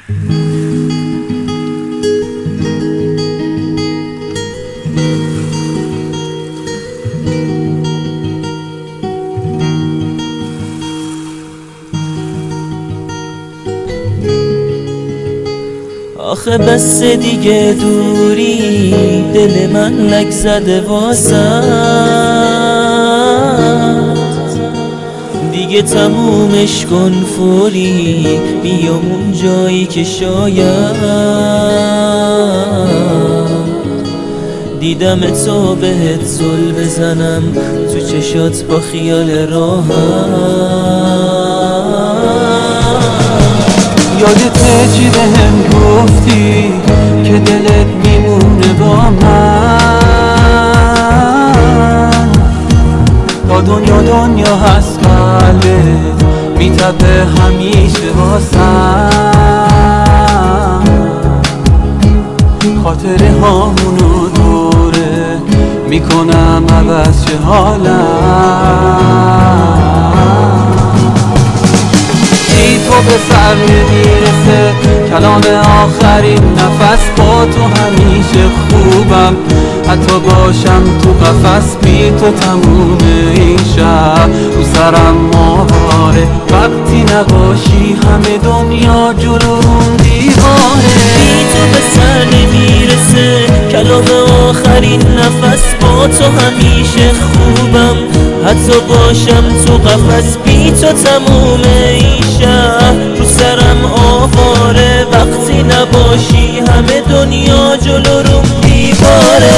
آخه بس دیگه دوری دل من لک زده واسد، دیگه تمومش کن فوری، بیام اون جایی که شاید دیدم تو بهت زل بزنم تو چشات با خیال راحت. یادته چی بهم گفتی که دلت میمونه با من، تا دنیا هست قلبت میتپه همیشه واسم، خاطره هامونو دوره میکنم عوض چه حالم. تو به سر نمیرسه کلام آخرین نفس، با تو همیشه خوبم حتی باشم تو قفس، بی تو تموم این شب رو سرم ماهاره، وقتی نباشی همه دنیا جلوم دیواره. بی تو به سر نمیرسه کلام آخرین نفس، با تو همیشه خوبم حتی باشم تو قفس، بی تو تموم این شهر رو سرم آواره، وقتی نباشی همه دنیا جلو روم دیواره.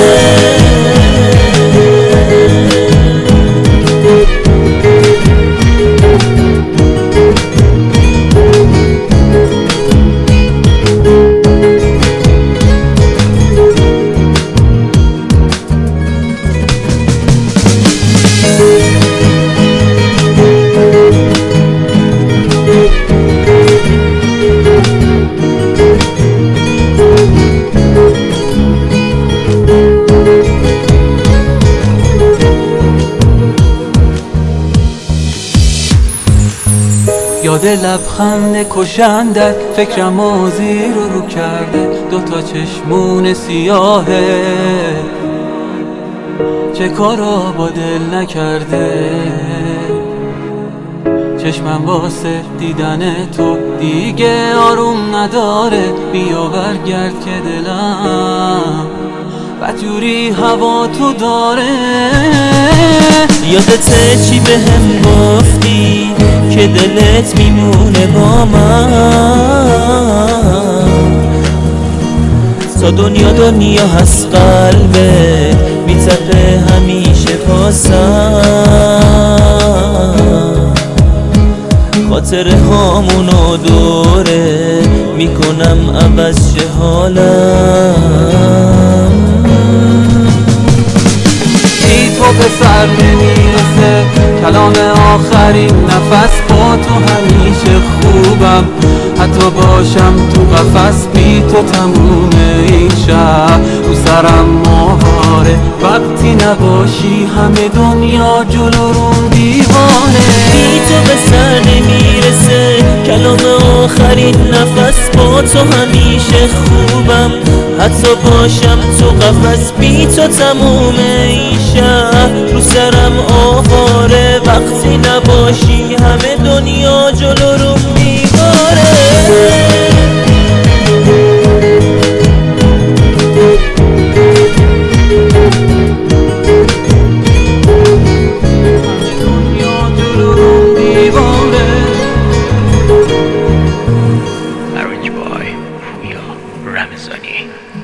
یاد لبخند کشندت فکرم زیر رو کرده، دوتا چشمون سیاهه چه کارا با دل نکرده، چشمم واسه دیدن تو دیگه آروم نداره، بیا برگرد که دلم بدجوری هوا تو داره. یادته چی بهم گفتی که دلت میمونه با من، تا دنیا هست قلبت میتپه همیشه پاسم، خاطره هامونو دوره میکنم عوض چه حالم. تو به سر نمیرسه کلام آخرین نفس، با تو همیشه خوبم حتی باشم تو قفس، بی تو تموم این شب رو سرم ماهاره، وقتی نباشی همه دنیا جلو روم دیوانه. بی تو به سر نمیرسه کلام آخرین نفس، با تو همیشه خوبم حتی باشم تو قفس، بی تو تموم این شهر رو سرم آواره، وقتی نباشی همه دنیا جلو روم دیواره. Arranged by Fuya Ramazani.